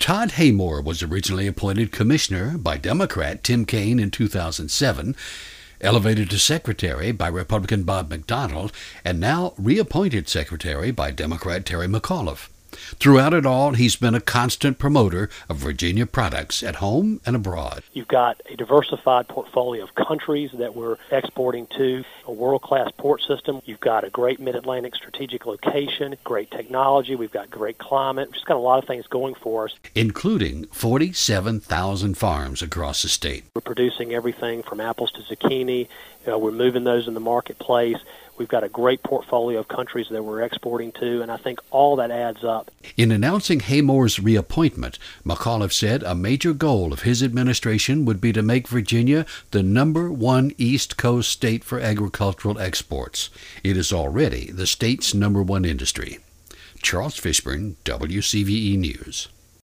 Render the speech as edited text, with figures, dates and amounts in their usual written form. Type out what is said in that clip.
Todd Haymore was originally appointed commissioner by Democrat Tim Kaine in 2007, elevated to secretary by Republican Bob McDonnell, and now reappointed secretary by Democrat Terry McAuliffe. Throughout it all, he's been a constant promoter of Virginia products at home and abroad. You've got a diversified portfolio of countries that we're exporting to, a world-class port system. You've got a great mid-Atlantic strategic location, great technology. We've got great climate. We've just got a lot of things going for us. Including 47,000 farms across the state. We're producing everything from apples to zucchini. We're moving those in the marketplace. We've got a great portfolio of countries that we're exporting to, and I think all that adds up. In announcing Haymore's reappointment, McAuliffe said a major goal of his administration would be to make Virginia the #1 East Coast state for agricultural exports. It is already the state's #1 industry. Charles Fishburne, WCVE News.